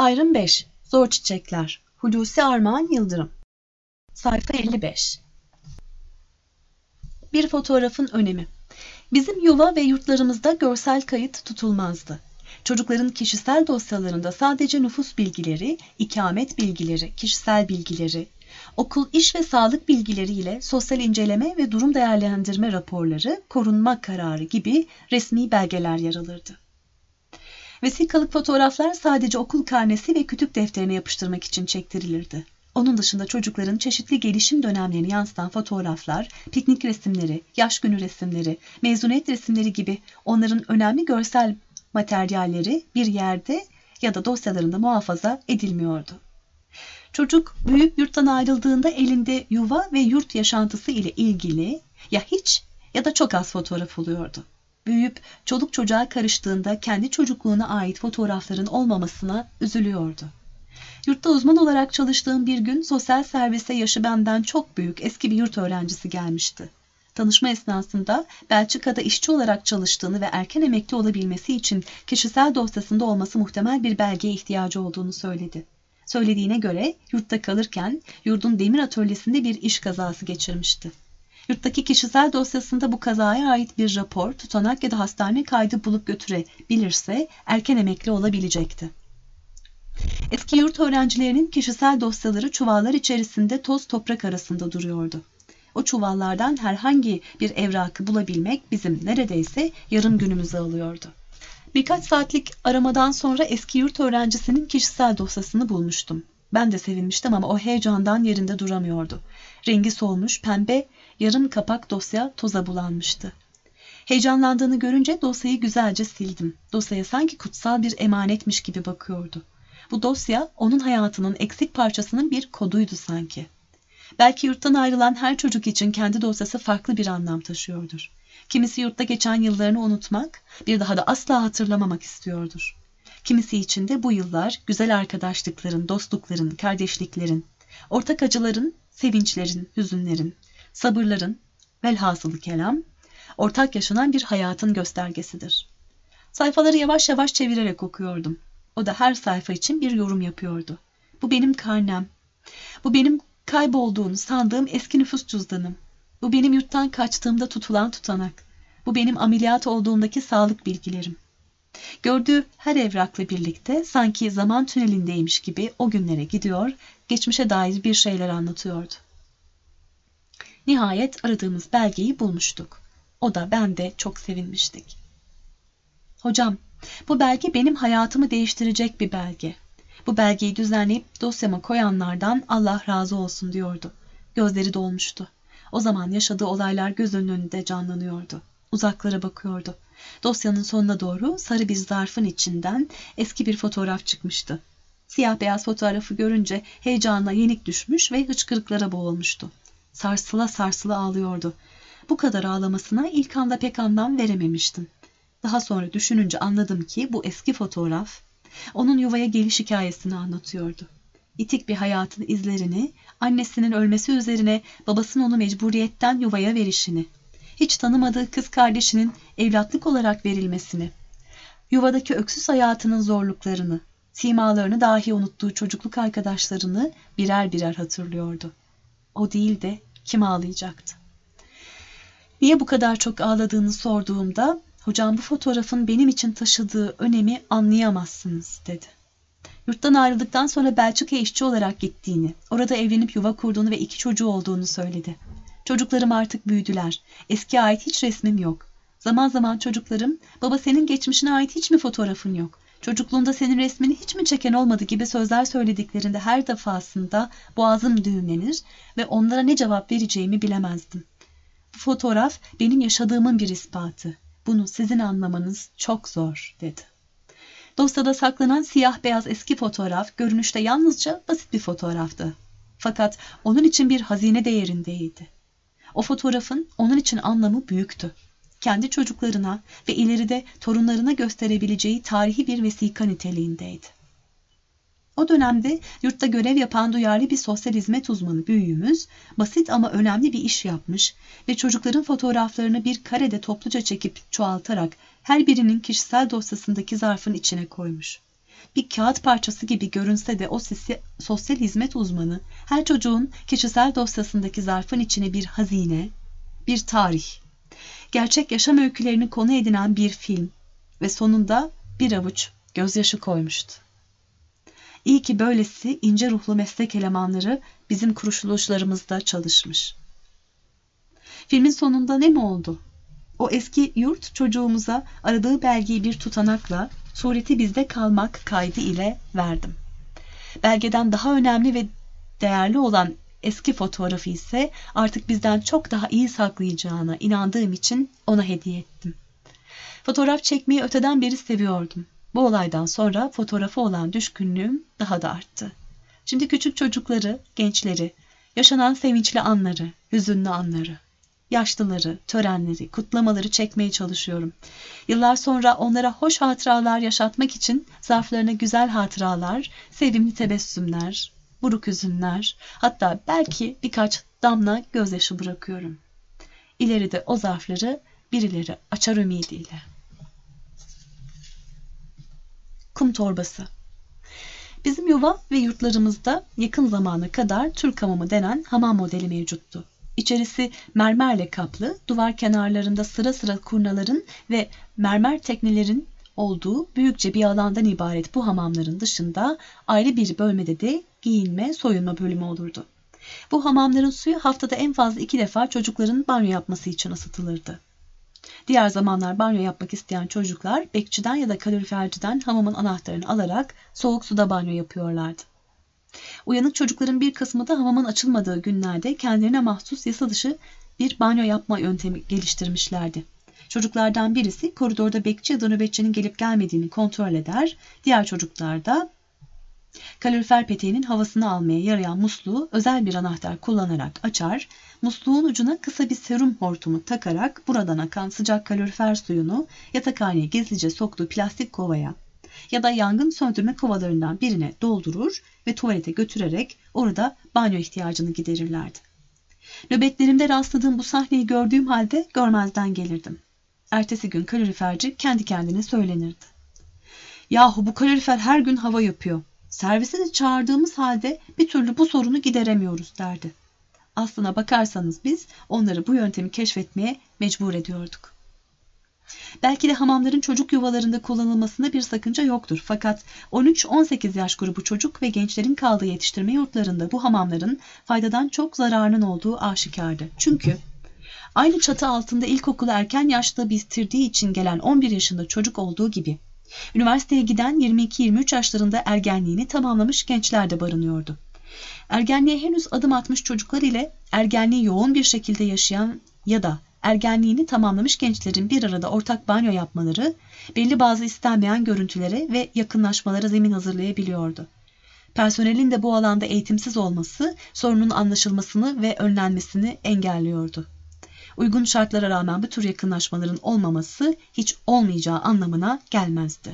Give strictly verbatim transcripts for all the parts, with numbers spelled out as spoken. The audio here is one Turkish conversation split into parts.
Ayrım beş. Zor Çiçekler. Hulusi Armağan Yıldırım. Sayfa elli beş. Bir fotoğrafın önemi. Bizim yuva ve yurtlarımızda görsel kayıt tutulmazdı. Çocukların kişisel dosyalarında sadece nüfus bilgileri, ikamet bilgileri, kişisel bilgileri, okul, iş ve sağlık bilgileri ile sosyal inceleme ve durum değerlendirme raporları, korunma kararı gibi resmi belgeler yer alırdı. Vesikalık fotoğraflar sadece okul karnesi ve kütük defterine yapıştırmak için çektirilirdi. Onun dışında çocukların çeşitli gelişim dönemlerini yansıtan fotoğraflar, piknik resimleri, yaş günü resimleri, mezuniyet resimleri gibi onların önemli görsel materyalleri bir yerde ya da dosyalarında muhafaza edilmiyordu. Çocuk büyüyüp yurttan ayrıldığında elinde yuva ve yurt yaşantısı ile ilgili ya hiç ya da çok az fotoğraf oluyordu. Büyüyüp çoluk çocuğa karıştığında kendi çocukluğuna ait fotoğrafların olmamasına üzülüyordu. Yurtta uzman olarak çalıştığım bir gün sosyal servise yaşı benden çok büyük eski bir yurt öğrencisi gelmişti. Tanışma esnasında Belçika'da işçi olarak çalıştığını ve erken emekli olabilmesi için kişisel dosyasında olması muhtemel bir belgeye ihtiyacı olduğunu söyledi. Söylediğine göre yurtta kalırken yurdun demir atölyesinde bir iş kazası geçirmişti. Yurttaki kişisel dosyasında bu kazaya ait bir rapor, tutanak ya da hastane kaydı bulup götürebilirse erken emekli olabilecekti. Eski yurt öğrencilerinin kişisel dosyaları çuvallar içerisinde toz toprak arasında duruyordu. O çuvallardan herhangi bir evrakı bulabilmek bizim neredeyse yarım günümüzü alıyordu. Birkaç saatlik aramadan sonra eski yurt öğrencisinin kişisel dosyasını bulmuştum. Ben de sevinmiştim ama o heyecandan yerinde duramıyordu. Rengi solmuş, pembe, yarım kapak dosya toza bulanmıştı. Heyecanlandığını görünce dosyayı güzelce sildim. Dosyaya sanki kutsal bir emanetmiş gibi bakıyordu. Bu dosya onun hayatının eksik parçasının bir koduydu sanki. Belki yurttan ayrılan her çocuk için kendi dosyası farklı bir anlam taşıyordur. Kimisi yurtta geçen yıllarını unutmak, bir daha da asla hatırlamamak istiyordur. Kimisi için de bu yıllar güzel arkadaşlıkların, dostlukların, kardeşliklerin, ortak acıların, sevinçlerin, hüzünlerin, sabırların, velhasılı kelam, ortak yaşanan bir hayatın göstergesidir. Sayfaları yavaş yavaş çevirerek okuyordum. O da her sayfa için bir yorum yapıyordu. Bu benim karnem. Bu benim kaybolduğunu sandığım eski nüfus cüzdanım. Bu benim yurttan kaçtığımda tutulan tutanak. Bu benim ameliyat olduğumdaki sağlık bilgilerim. Gördüğü her evrakla birlikte sanki zaman tünelindeymiş gibi o günlere gidiyor, geçmişe dair bir şeyler anlatıyordu. Nihayet aradığımız belgeyi bulmuştuk. O da ben de çok sevinmiştik. Hocam, bu belge benim hayatımı değiştirecek bir belge. Bu belgeyi düzenleyip dosyama koyanlardan Allah razı olsun diyordu. Gözleri dolmuştu. O zaman yaşadığı olaylar gözünün önünde canlanıyordu. Uzaklara bakıyordu. Dosyanın sonuna doğru sarı bir zarfın içinden eski bir fotoğraf çıkmıştı. Siyah beyaz fotoğrafı görünce heyecanla yenik düşmüş ve hıçkırıklara boğulmuştu. Sarsıla sarsıla ağlıyordu. Bu kadar ağlamasına ilk anda pek anlam verememiştim. Daha sonra düşününce anladım ki bu eski fotoğraf onun yuvaya geliş hikayesini anlatıyordu. İtik bir hayatın izlerini, annesinin ölmesi üzerine babasının onu mecburiyetten yuvaya verişini, hiç tanımadığı kız kardeşinin evlatlık olarak verilmesini, yuvadaki öksüz hayatının zorluklarını, simalarını dahi unuttuğu çocukluk arkadaşlarını birer birer hatırlıyordu. O değil de kim ağlayacaktı? Niye bu kadar çok ağladığını sorduğumda, hocam bu fotoğrafın benim için taşıdığı önemi anlayamazsınız dedi. Yurttan ayrıldıktan sonra Belçika'ya işçi olarak gittiğini, orada evlenip yuva kurduğunu ve iki çocuğu olduğunu söyledi. Çocuklarım artık büyüdüler. Eskiye ait hiç resmim yok. Zaman zaman çocuklarım, baba senin geçmişine ait hiç mi fotoğrafın yok? Çocukluğunda senin resmini hiç mi çeken olmadı gibi sözler söylediklerinde her defasında boğazım düğümlenir ve onlara ne cevap vereceğimi bilemezdim. Bu fotoğraf benim yaşadığımın bir ispatı. Bunu sizin anlamanız çok zor dedi. Dosyada saklanan siyah beyaz eski fotoğraf görünüşte yalnızca basit bir fotoğraftı. Fakat onun için bir hazine değerindeydi. O fotoğrafın onun için anlamı büyüktü. Kendi çocuklarına ve ileride torunlarına gösterebileceği tarihi bir vesika niteliğindeydi. O dönemde yurtta görev yapan duyarlı bir sosyal hizmet uzmanı büyüğümüz basit ama önemli bir iş yapmış ve çocukların fotoğraflarını bir karede topluca çekip çoğaltarak her birinin kişisel dosyasındaki zarfın içine koymuş. bir kağıt parçası gibi görünse de o sosyal hizmet uzmanı her çocuğun kişisel dosyasındaki zarfın içine bir hazine, bir tarih, gerçek yaşam öykülerini konu edinen bir film ve sonunda bir avuç gözyaşı koymuştu. İyi ki böylesi ince ruhlu meslek elemanları bizim kuruluşlarımızda çalışmış. Filmin sonunda ne mi oldu? O eski yurt çocuğumuza aradığı belgeyi bir tutanakla sureti bizde kalmak kaydı ile verdim. Belgeden daha önemli ve değerli olan eski fotoğrafı ise artık bizden çok daha iyi saklayacağına inandığım için ona hediye ettim. Fotoğraf çekmeyi öteden beri seviyordum. Bu olaydan sonra fotoğrafa olan düşkünlüğüm daha da arttı. Şimdi küçük çocukları, gençleri, yaşanan sevinçli anları, hüzünlü anları, yaşlıları, törenleri, kutlamaları çekmeye çalışıyorum. Yıllar sonra onlara hoş hatıralar yaşatmak için zarflarına güzel hatıralar, sevimli tebessümler, buruk hüzünler, hatta belki birkaç damla gözyaşı bırakıyorum. İleride o zarfları birileri açar ümidiyle. Kum torbası. Bizim yuva ve yurtlarımızda yakın zamana kadar Türk hamamı denen hamam modeli mevcuttu. İçerisi mermerle kaplı, duvar kenarlarında sıra sıra kurnaların ve mermer teknelerin olduğu büyükçe bir alandan ibaret bu hamamların dışında ayrı bir bölmede de giyinme, soyunma bölümü olurdu. Bu hamamların suyu haftada en fazla iki defa çocukların banyo yapması için ısıtılırdı. Diğer zamanlar banyo yapmak isteyen çocuklar bekçiden ya da kaloriferciden hamamın anahtarını alarak soğuk suda banyo yapıyorlardı. Uyanık çocukların bir kısmı da hamamın açılmadığı günlerde kendilerine mahsus yasa dışı bir banyo yapma yöntemi geliştirmişlerdi. Çocuklardan birisi koridorda bekçi ya da nöbetçinin gelip gelmediğini kontrol eder, diğer çocuklar da kalorifer peteğinin havasını almaya yarayan musluğu özel bir anahtar kullanarak açar, musluğun ucuna kısa bir serum hortumu takarak buradan akan sıcak kalorifer suyunu yatakhaneye gizlice soktuğu plastik kovaya ya da yangın söndürme kovalarından birine doldurur ve tuvalete götürerek orada banyo ihtiyacını giderirlerdi. Nöbetlerimde rastladığım bu sahneyi gördüğüm halde görmezden gelirdim. Ertesi gün kaloriferci kendi kendine söylenirdi. Yahu bu kalorifer her gün hava yapıyor. Servise de çağırdığımız halde bir türlü bu sorunu gideremiyoruz derdi. Aslına bakarsanız biz onları bu yöntemi keşfetmeye mecbur ediyorduk. Belki de hamamların çocuk yuvalarında kullanılmasında bir sakınca yoktur. Fakat on üç on sekiz yaş grubu çocuk ve gençlerin kaldığı yetiştirme yurtlarında bu hamamların faydadan çok zararının olduğu aşikardı. Çünkü aynı çatı altında ilkokulu erken yaşta bitirdiği için gelen on bir yaşında çocuk olduğu gibi üniversiteye giden yirmi iki yirmi üç yaşlarında ergenliğini tamamlamış gençler de barınıyordu. Ergenliğe henüz adım atmış çocuklar ile ergenliği yoğun bir şekilde yaşayan ya da ergenliğini tamamlamış gençlerin bir arada ortak banyo yapmaları belli bazı istenmeyen görüntülere ve yakınlaşmalara zemin hazırlayabiliyordu. Personelin de bu alanda eğitimsiz olması sorunun anlaşılmasını ve önlenmesini engelliyordu. Uygun şartlara rağmen bu tür yakınlaşmaların olmaması hiç olmayacağı anlamına gelmezdi.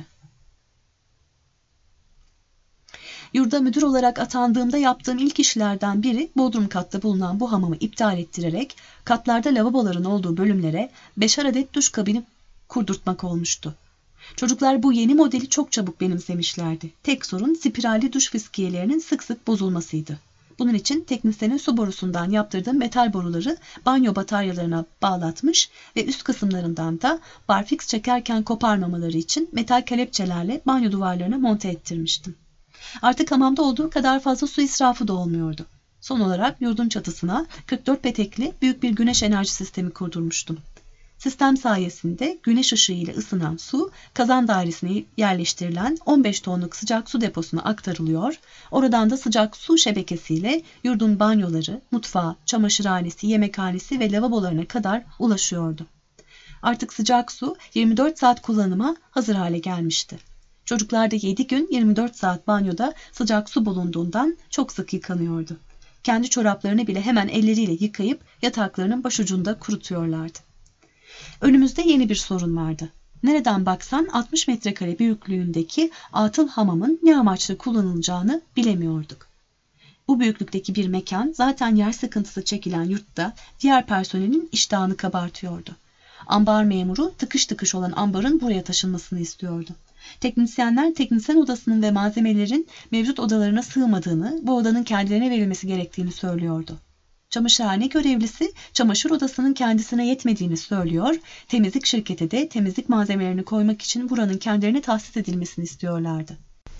Yurda müdür olarak atandığımda yaptığım ilk işlerden biri bodrum katta bulunan bu hamamı iptal ettirerek katlarda lavaboların olduğu bölümlere beşer adet duş kabini kurdurtmak olmuştu. Çocuklar bu yeni modeli çok çabuk benimsemişlerdi. Tek sorun spiralli duş fıskiyelerinin sık sık bozulmasıydı. Bunun için teknisyenin su borusundan yaptırdığı metal boruları banyo bataryalarına bağlatmış ve üst kısımlarından da barfiks çekerken koparmamaları için metal kelepçelerle banyo duvarlarına monte ettirmiştim. Artık hamamda olduğu kadar fazla su israfı da olmuyordu. Son olarak yurdun çatısına kırk dört petekli büyük bir güneş enerji sistemi kurdurmuştum. Sistem sayesinde güneş ışığı ile ısınan su kazan dairesine yerleştirilen on beş tonluk sıcak su deposuna aktarılıyor, oradan da sıcak su şebekesiyle yurdun banyoları, mutfağı, çamaşırhanesi, yemekhanesi ve lavabolarına kadar ulaşıyordu. Artık sıcak su yirmi dört saat kullanıma hazır hale gelmişti. Çocuklar da yedi gün yirmi dört saat banyoda sıcak su bulunduğundan çok sık yıkanıyordu. Kendi çoraplarını bile hemen elleriyle yıkayıp yataklarının başucunda kurutuyorlardı. Önümüzde yeni bir sorun vardı. Nereden baksan altmış metrekare büyüklüğündeki atıl hamamın ne amaçla kullanılacağını bilemiyorduk. Bu büyüklükteki bir mekan zaten yer sıkıntısı çekilen yurtta diğer personelin iştahını kabartıyordu. Ambar memuru tıkış tıkış olan ambarın buraya taşınmasını istiyordu. Teknisyenler teknisyen odasının ve malzemelerin mevcut odalarına sığmadığını, bu odanın kendilerine verilmesi gerektiğini söylüyordu. Çamaşırhane görevlisi çamaşır odasının kendisine yetmediğini söylüyor, temizlik şirketi de temizlik malzemelerini koymak için buranın kendilerine tahsis edilmesini istiyorlardı.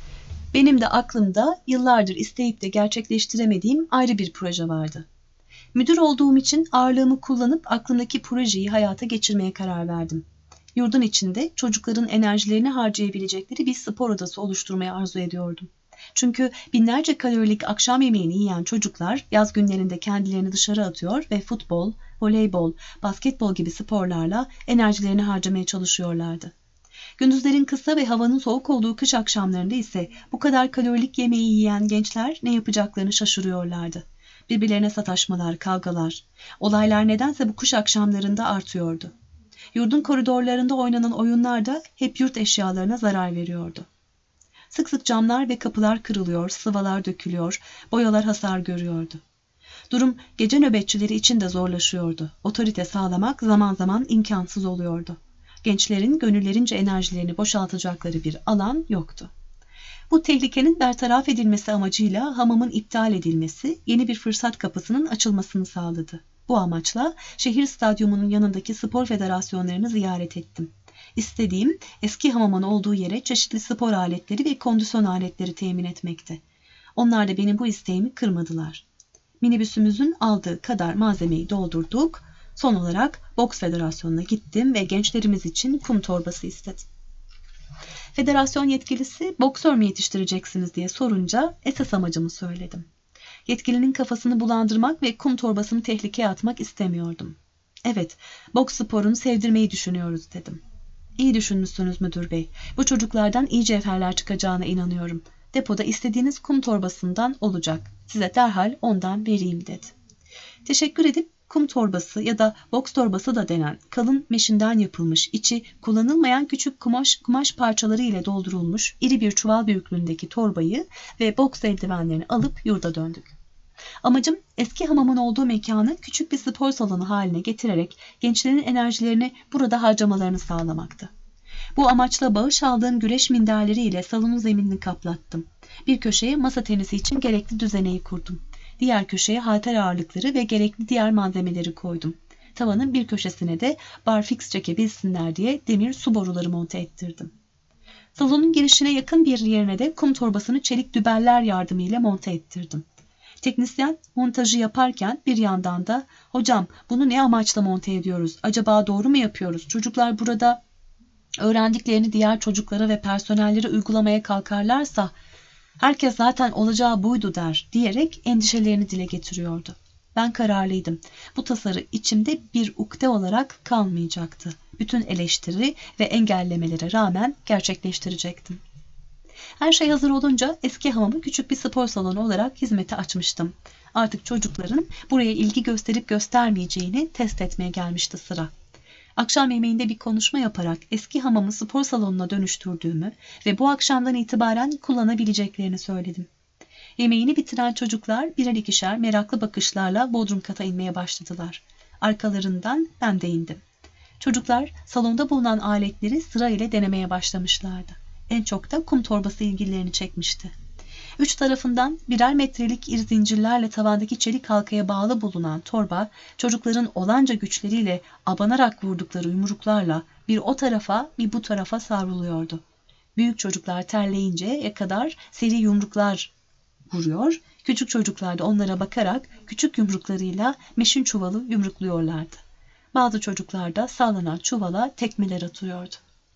Benim de aklımda yıllardır isteyip de gerçekleştiremediğim ayrı bir proje vardı. Müdür olduğum için ağırlığımı kullanıp aklımdaki projeyi hayata geçirmeye karar verdim. Yurdun içinde çocukların enerjilerini harcayabilecekleri bir spor odası oluşturmayı arzu ediyordum. Çünkü binlerce kalorilik akşam yemeğini yiyen çocuklar yaz günlerinde kendilerini dışarı atıyor ve futbol, voleybol, basketbol gibi sporlarla enerjilerini harcamaya çalışıyorlardı. Gündüzlerin kısa ve havanın soğuk olduğu kış akşamlarında ise bu kadar kalorilik yemeği yiyen gençler ne yapacaklarını şaşırıyorlardı. Birbirlerine sataşmalar, kavgalar, olaylar nedense bu kış akşamlarında artıyordu. Yurdun koridorlarında oynanan oyunlar da hep yurt eşyalarına zarar veriyordu. Sık sık camlar ve kapılar kırılıyor, sıvalar dökülüyor, boyalar hasar görüyordu. Durum gece nöbetçileri için de zorlaşıyordu. Otorite sağlamak zaman zaman imkansız oluyordu. Gençlerin gönüllerince enerjilerini boşaltacakları bir alan yoktu. Bu tehlikenin bertaraf edilmesi amacıyla hamamın iptal edilmesi yeni bir fırsat kapısının açılmasını sağladı. Bu amaçla şehir stadyumunun yanındaki spor federasyonlarını ziyaret ettim. İstediğim eski hamamın olduğu yere çeşitli spor aletleri ve kondisyon aletleri temin etmekti. Onlar da benim bu isteğimi kırmadılar. Minibüsümüzün aldığı kadar malzemeyi doldurduk. Son olarak boks federasyonuna gittim ve gençlerimiz için kum torbası istedim. Federasyon yetkilisi boksör mü yetiştireceksiniz diye sorunca esas amacımı söyledim. Yetkilinin kafasını bulandırmak ve kum torbasını tehlikeye atmak istemiyordum. Evet, boks sporunu sevdirmeyi düşünüyoruz dedim. İyi düşünmüşsünüz müdür bey. Bu çocuklardan iyi cevherler çıkacağına inanıyorum. Depoda istediğiniz kum torbasından olacak. Size derhal ondan vereyim dedi. Teşekkür edip kum torbası ya da boks torbası da denen kalın meşinden yapılmış, içi kullanılmayan küçük kumaş, kumaş parçaları ile doldurulmuş iri bir çuval büyüklüğündeki torbayı ve boks eldivenlerini alıp yurda döndük. Amacım eski hamamın olduğu mekanı küçük bir spor salonu haline getirerek gençlerin enerjilerini burada harcamalarını sağlamaktı. Bu amaçla bağış aldığım güreş minderleri ile salonun zeminini kaplattım. Bir köşeye masa tenisi için gerekli düzeneyi kurdum. Diğer köşeye halter ağırlıkları ve gerekli diğer malzemeleri koydum. Tavanın bir köşesine de barfix çekebilsinler diye demir su boruları monte ettirdim. Salonun girişine yakın bir yerine de kum torbasını çelik dübeller yardımıyla monte ettirdim. Teknisyen montajı yaparken bir yandan da "Hocam, bunu ne amaçla monte ediyoruz? Acaba doğru mu yapıyoruz? Çocuklar burada öğrendiklerini diğer çocuklara ve personellere uygulamaya kalkarlarsa herkes zaten olacağı buydu" der diyerek endişelerini dile getiriyordu. Ben kararlıydım. Bu tasarı içimde bir ukde olarak kalmayacaktı. Bütün eleştiri ve engellemelere rağmen gerçekleştirecektim. Her şey hazır olunca eski hamamı küçük bir spor salonu olarak hizmete açmıştım. Artık çocukların buraya ilgi gösterip göstermeyeceğini test etmeye gelmişti sıra. Akşam yemeğinde bir konuşma yaparak eski hamamı spor salonuna dönüştürdüğümü ve bu akşamdan itibaren kullanabileceklerini söyledim. Yemeğini bitiren çocuklar birer ikişer meraklı bakışlarla bodrum kata inmeye başladılar. Arkalarından ben de indim. Çocuklar salonda bulunan aletleri sırayla denemeye başlamışlardı. En çok da kum torbası ilgilerini çekmişti. Üç tarafından birer metrelik iri zincirlerle tavandaki çelik halkaya bağlı bulunan torba, çocukların olanca güçleriyle abanarak vurdukları yumruklarla bir o tarafa bir bu tarafa savruluyordu. Büyük çocuklar terleyinceye kadar seri yumruklar vuruyor, küçük çocuklar da onlara bakarak küçük yumruklarıyla meşin çuvalı yumrukluyorlardı. Bazı çocuklar da sallanan çuvala tekmeler atıyordu.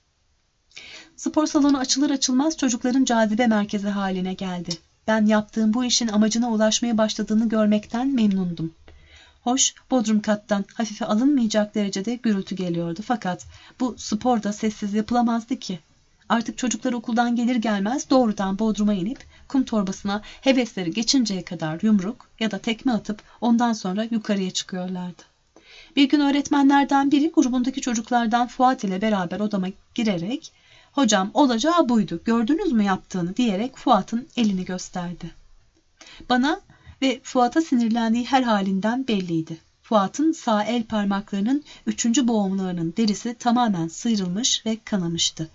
Spor salonu açılır açılmaz çocukların cazibe merkezi haline geldi. Ben yaptığım bu işin amacına ulaşmaya başladığını görmekten memnundum. Hoş, bodrum kattan hafife alınmayacak derecede gürültü geliyordu fakat bu spor da sessiz yapılamazdı ki. Artık çocuklar okuldan gelir gelmez doğrudan bodruma inip kum torbasına hevesleri geçinceye kadar yumruk ya da tekme atıp ondan sonra yukarıya çıkıyorlardı. Bir gün öğretmenlerden biri grubundaki çocuklardan Fuat ile beraber odama girerek "Hocam, olacağı buydu, gördünüz mü yaptığını?" diyerek Fuat'ın elini gösterdi. Bana ve Fuat'a sinirlendiği her halinden belliydi. Fuat'ın sağ el parmaklarının üçüncü boğumlarının derisi tamamen sıyrılmış ve kanamıştı.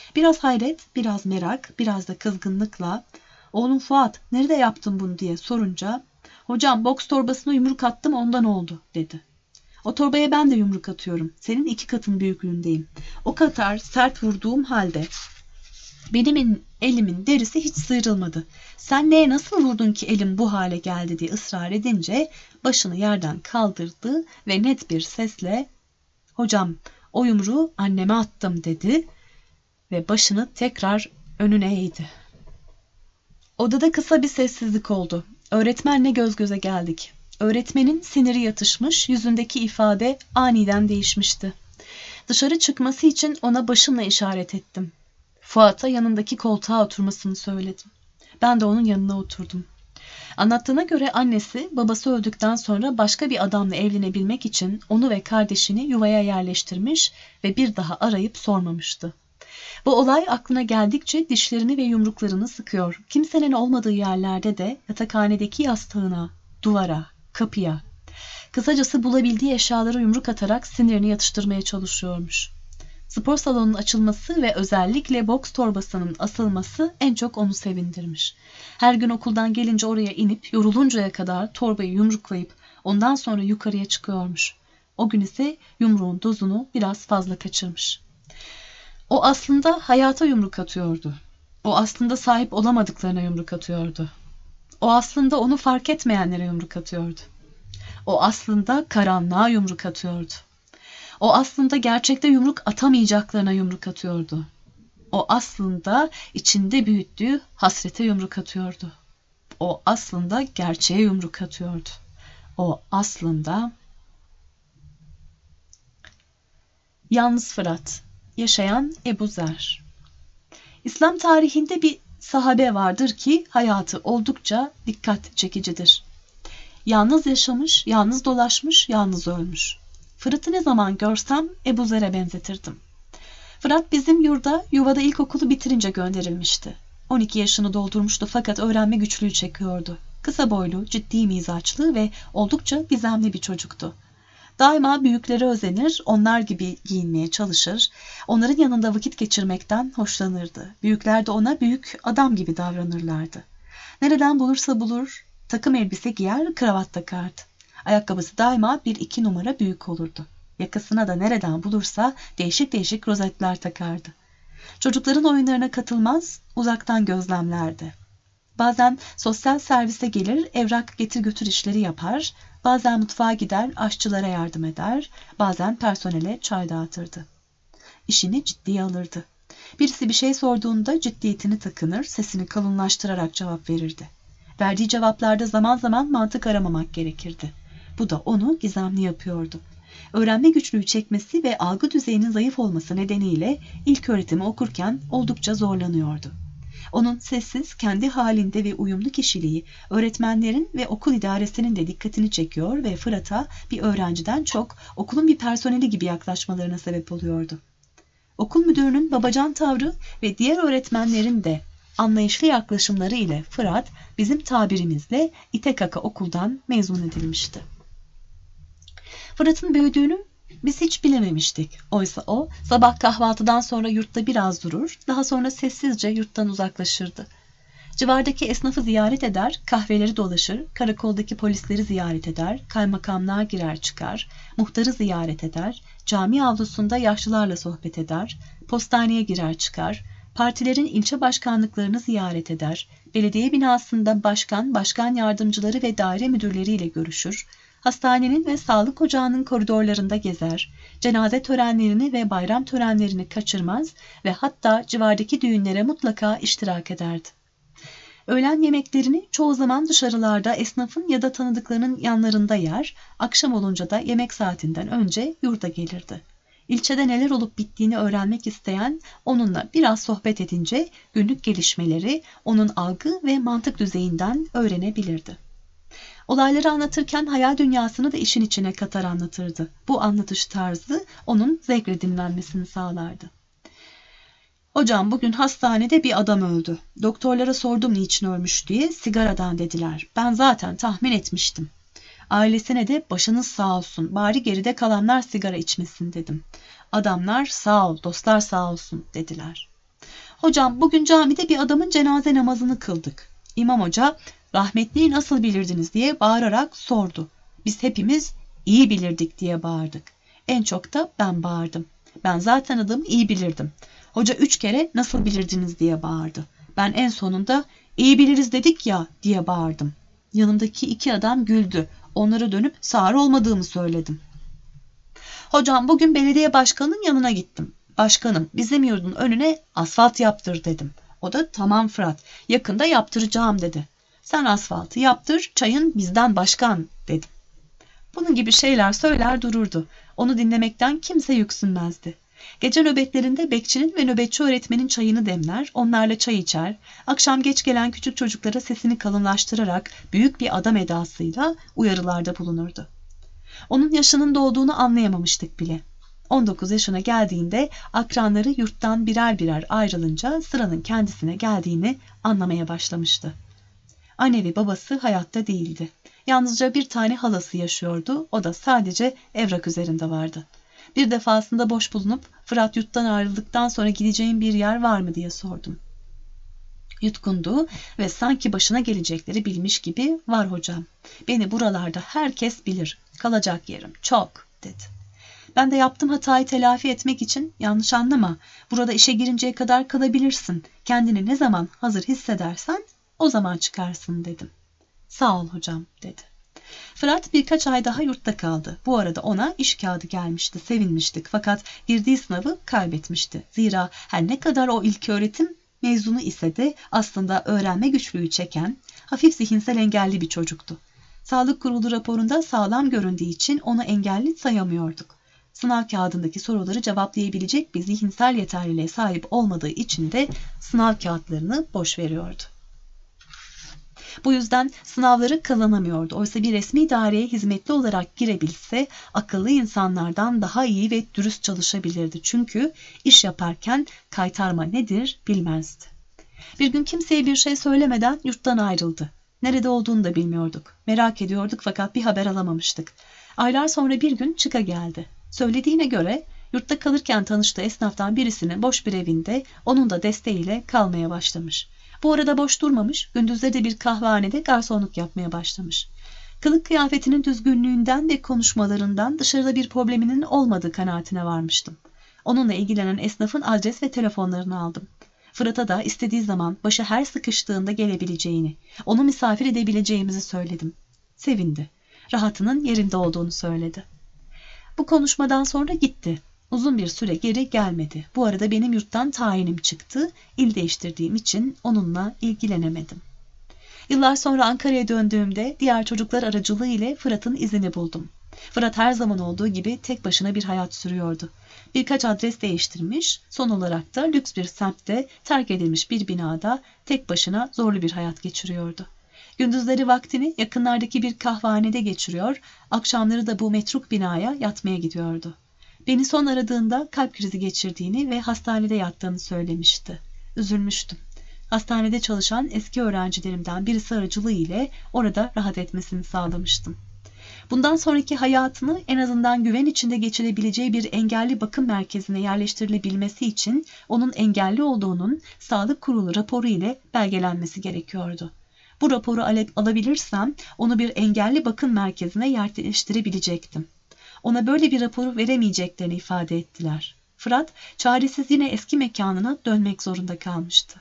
Biraz hayret, biraz merak, biraz da kızgınlıkla "Oğlum Fuat, nerede yaptın bunu?" diye sorunca "Hocam boks torbasına yumruk attım, ondan oldu," dedi. "O torbaya ben de yumruk atıyorum. Senin iki katın büyüklüğündeyim. O kadar sert vurduğum halde benim elimin derisi hiç sıyrılmadı. Sen neye nasıl vurdun ki elim bu hale geldi?" diye ısrar edince başını yerden kaldırdı ve net bir sesle "Hocam, o yumruğu anneme attım," dedi ve başını tekrar önüne eğdi. Odada kısa bir sessizlik oldu. Öğretmenle göz göze geldik. Öğretmenin siniri yatışmış, yüzündeki ifade aniden değişmişti. Dışarı çıkması için ona başımla işaret ettim. Fuat'a yanındaki koltuğa oturmasını söyledim. Ben de onun yanına oturdum. Anlattığına göre annesi babası öldükten sonra başka bir adamla evlenebilmek için onu ve kardeşini yuvaya yerleştirmiş ve bir daha arayıp sormamıştı. Bu olay aklına geldikçe dişlerini ve yumruklarını sıkıyor. Kimsenin olmadığı yerlerde de yatakhanedeki yastığına, duvara, kapıya, kısacası bulabildiği eşyalara yumruk atarak sinirini yatıştırmaya çalışıyormuş. Spor salonunun açılması ve özellikle boks torbasının asılması en çok onu sevindirmiş. Her gün okuldan gelince oraya inip yoruluncaya kadar torbayı yumruklayıp ondan sonra yukarıya çıkıyormuş. O gün ise yumruğun dozunu biraz fazla kaçırmış. O aslında hayata yumruk atıyordu. O aslında sahip olamadıklarına yumruk atıyordu. O aslında onu fark etmeyenlere yumruk atıyordu. O aslında karanlığa yumruk atıyordu. O aslında gerçekte yumruk atamayacaklarına yumruk atıyordu. O aslında içinde büyüttüğü hasrete yumruk atıyordu. O aslında gerçeğe yumruk atıyordu. O aslında... Yalnız Fırat, yaşayan Ebu Zer. İslam tarihinde bir sahabe vardır ki hayatı oldukça dikkat çekicidir. Yalnız yaşamış, yalnız dolaşmış, yalnız ölmüş. Fırat'ı ne zaman görsem Ebu Zer'e benzetirdim. Fırat bizim yurda yuvada ilkokulu bitirince gönderilmişti. on iki yaşını doldurmuştu fakat öğrenme güçlüğü çekiyordu. Kısa boylu, ciddi mizaçlı ve oldukça gizemli bir çocuktu. Daima büyüklere özenir, onlar gibi giyinmeye çalışır, onların yanında vakit geçirmekten hoşlanırdı. Büyükler de ona büyük adam gibi davranırlardı. Nereden bulursa bulur, takım elbise giyer, kravat takardı. Ayakkabısı daima bir iki numara büyük olurdu. Yakasına da nereden bulursa değişik değişik rozetler takardı. Çocukların oyunlarına katılmaz, uzaktan gözlemlerdi. Bazen sosyal servise gelir, evrak getir götür işleri yapar, bazen mutfağa gider, aşçılara yardım eder, bazen personele çay dağıtırdı. İşini ciddiye alırdı. Birisi bir şey sorduğunda ciddiyetini takınır, sesini kalınlaştırarak cevap verirdi. Verdiği cevaplarda zaman zaman mantık aramamak gerekirdi. Bu da onu gizemli yapıyordu. Öğrenme güçlüğü çekmesi ve algı düzeyinin zayıf olması nedeniyle ilköğretimi okurken oldukça zorlanıyordu. Onun sessiz, kendi halinde ve uyumlu kişiliği öğretmenlerin ve okul idaresinin de dikkatini çekiyor ve Fırat'a bir öğrenciden çok okulun bir personeli gibi yaklaşmalarına sebep oluyordu. Okul müdürünün babacan tavrı ve diğer öğretmenlerin de anlayışlı yaklaşımları ile Fırat bizim tabirimizle ite kaka okuldan mezun edilmişti. Fırat'ın büyüdüğünü biz hiç bilememiştik. Oysa o sabah kahvaltıdan sonra yurtta biraz durur, daha sonra sessizce yurttan uzaklaşırdı. Civardaki esnafı ziyaret eder, kahveleri dolaşır, karakoldaki polisleri ziyaret eder, kaymakamlığa girer çıkar, muhtarı ziyaret eder, cami avlusunda yaşlılarla sohbet eder, postaneye girer çıkar, partilerin ilçe başkanlıklarını ziyaret eder, belediye binasında başkan, başkan yardımcıları ve daire müdürleriyle görüşür, hastanenin ve sağlık ocağının koridorlarında gezer, cenaze törenlerini ve bayram törenlerini kaçırmaz ve hatta civardaki düğünlere mutlaka iştirak ederdi. Öğlen yemeklerini çoğu zaman dışarılarda esnafın ya da tanıdıklarının yanlarında yer, akşam olunca da yemek saatinden önce yurda gelirdi. İlçede neler olup bittiğini öğrenmek isteyen onunla biraz sohbet edince günlük gelişmeleri onun algı ve mantık düzeyinden öğrenebilirdi. Olayları anlatırken hayal dünyasını da işin içine katar anlatırdı. Bu anlatış tarzı onun zevkle dinlenmesini sağlardı. Hocam bugün hastanede bir adam öldü. Doktorlara sordum niçin ölmüş diye, sigaradan dediler. Ben zaten tahmin etmiştim. Ailesine de başınız sağ olsun, bari geride kalanlar sigara içmesin dedim. Adamlar sağ ol, dostlar sağ olsun dediler. Hocam bugün camide bir adamın cenaze namazını kıldık. İmam hoca rahmetliyi nasıl bilirdiniz diye bağırarak sordu. Biz hepimiz iyi bilirdik diye bağırdık. En çok da ben bağırdım. Ben zaten adamı iyi bilirdim. Hoca üç kere nasıl bilirdiniz diye bağırdı. Ben en sonunda iyi biliriz dedik ya diye bağırdım. Yanımdaki iki adam güldü. Onlara dönüp sağır olmadığımı söyledim. Hocam bugün belediye başkanının yanına gittim. Başkanım bizim yurdun önüne asfalt yaptır dedim. O da tamam Fırat yakında yaptıracağım dedi. Sen asfaltı yaptır çayın bizden başkan dedim. Bunun gibi şeyler söyler dururdu. Onu dinlemekten kimse yüksünmezdi. Gece nöbetlerinde bekçinin ve nöbetçi öğretmenin çayını demler, onlarla çay içer, akşam geç gelen küçük çocuklara sesini kalınlaştırarak büyük bir adam edasıyla uyarılarda bulunurdu. Onun yaşının dolduğunu anlayamamıştık bile. on dokuz yaşına geldiğinde akranları yurttan birer birer ayrılınca sıranın kendisine geldiğini anlamaya başlamıştı. Anne ve babası hayatta değildi. Yalnızca bir tane halası yaşıyordu, o da sadece evrak üzerinde vardı. Bir defasında boş bulunup Fırat yurttan ayrıldıktan sonra gideceğin bir yer var mı diye sordum. Yutkundu ve sanki başına gelecekleri bilmiş gibi var hocam. Beni buralarda herkes bilir. Kalacak yerim çok dedi. Ben de yaptığım hatayı telafi etmek için yanlış anlama. Burada işe girinceye kadar kalabilirsin. Kendini ne zaman hazır hissedersen o zaman çıkarsın dedim. Sağ ol hocam dedi. Fırat birkaç ay daha yurtta kaldı. Bu arada ona iş kağıdı gelmişti, sevinmiştik. Fakat girdiği sınavı kaybetmişti. Zira her ne kadar o ilköğretim mezunu ise de aslında öğrenme güçlüğü çeken, hafif zihinsel engelli bir çocuktu. Sağlık kurulu raporunda sağlam göründüğü için onu engelli sayamıyorduk. Sınav kağıdındaki soruları cevaplayabilecek bir zihinsel yeterliliğe sahip olmadığı için de sınav kağıtlarını boş veriyordu. Bu yüzden sınavları kazanamıyordu. Oysa bir resmi daireye hizmetli olarak girebilse akıllı insanlardan daha iyi ve dürüst çalışabilirdi. Çünkü iş yaparken kaytarma nedir bilmezdi. Bir gün kimseye bir şey söylemeden yurttan ayrıldı. Nerede olduğunu da bilmiyorduk. Merak ediyorduk fakat bir haber alamamıştık. Aylar sonra bir gün çıka geldi. Söylediğine göre yurtta kalırken tanıştığı esnaftan birisinin boş bir evinde onun da desteğiyle kalmaya başlamış. Bu arada boş durmamış, gündüzleri de bir kahvehanede garsonluk yapmaya başlamış. Kılık kıyafetinin düzgünlüğünden ve konuşmalarından dışarıda bir probleminin olmadığı kanaatine varmıştım. Onunla ilgilenen esnafın adres ve telefonlarını aldım. Fırat'a da istediği zaman başı her sıkıştığında gelebileceğini, onu misafir edebileceğimizi söyledim. Sevindi. Rahatının yerinde olduğunu söyledi. Bu konuşmadan sonra gitti. Uzun bir süre geri gelmedi. Bu arada benim yurttan tayinim çıktı. İl değiştirdiğim için onunla ilgilenemedim. Yıllar sonra Ankara'ya döndüğümde diğer çocuklar aracılığı ile Fırat'ın izini buldum. Fırat her zaman olduğu gibi tek başına bir hayat sürüyordu. Birkaç adres değiştirmiş, son olarak da lüks bir semtte terk edilmiş bir binada tek başına zorlu bir hayat geçiriyordu. Gündüzleri vaktini yakınlardaki bir kahvehanede geçiriyor, akşamları da bu metruk binaya yatmaya gidiyordu. Beni son aradığında kalp krizi geçirdiğini ve hastanede yattığını söylemişti. Üzülmüştüm. Hastanede çalışan eski öğrencilerimden birisi aracılığı ile orada rahat etmesini sağlamıştım. Bundan sonraki hayatını en azından güven içinde geçirebileceği bir engelli bakım merkezine yerleştirilebilmesi için onun engelli olduğunun sağlık kurulu raporu ile belgelenmesi gerekiyordu. Bu raporu alabilirsem onu bir engelli bakım merkezine yerleştirebilecektim. Ona böyle bir raporu veremeyeceklerini ifade ettiler. Fırat çaresiz yine eski mekanına dönmek zorunda kalmıştı.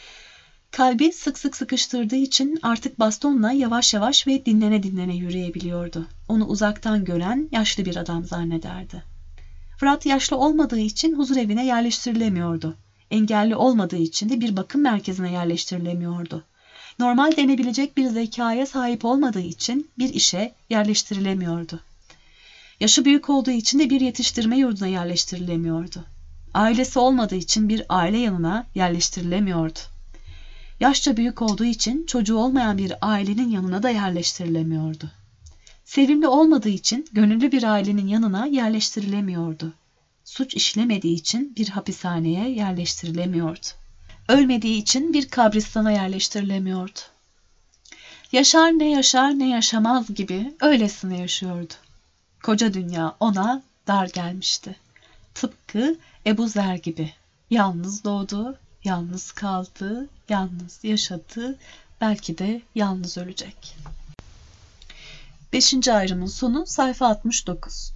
Kalbi sık sık sıkıştırdığı için artık bastonla yavaş yavaş ve dinlene dinlene yürüyebiliyordu. Onu uzaktan gören yaşlı bir adam zannederdi. Fırat yaşlı olmadığı için huzurevine yerleştirilemiyordu. Engelli olmadığı için de bir bakım merkezine yerleştirilemiyordu. Normal denebilecek bir zekaya sahip olmadığı için bir işe yerleştirilemiyordu. Yaşı büyük olduğu için de bir yetiştirme yurduna yerleştirilemiyordu. Ailesi olmadığı için bir aile yanına yerleştirilemiyordu. Yaşça büyük olduğu için çocuğu olmayan bir ailenin yanına da yerleştirilemiyordu. Sevimli olmadığı için gönüllü bir ailenin yanına yerleştirilemiyordu. Suç işlemediği için bir hapishaneye yerleştirilemiyordu. Ölmediği için bir kabristana yerleştirilemiyordu. Yaşar ne yaşar ne yaşamaz gibi öylesine yaşıyordu. Koca dünya ona dar gelmişti. Tıpkı Ebu Zer gibi. Yalnız doğdu, Yalnız kaldı, yalnız yaşadı, belki de yalnız ölecek. Beşinci ayrımın sonu sayfa altmış dokuz.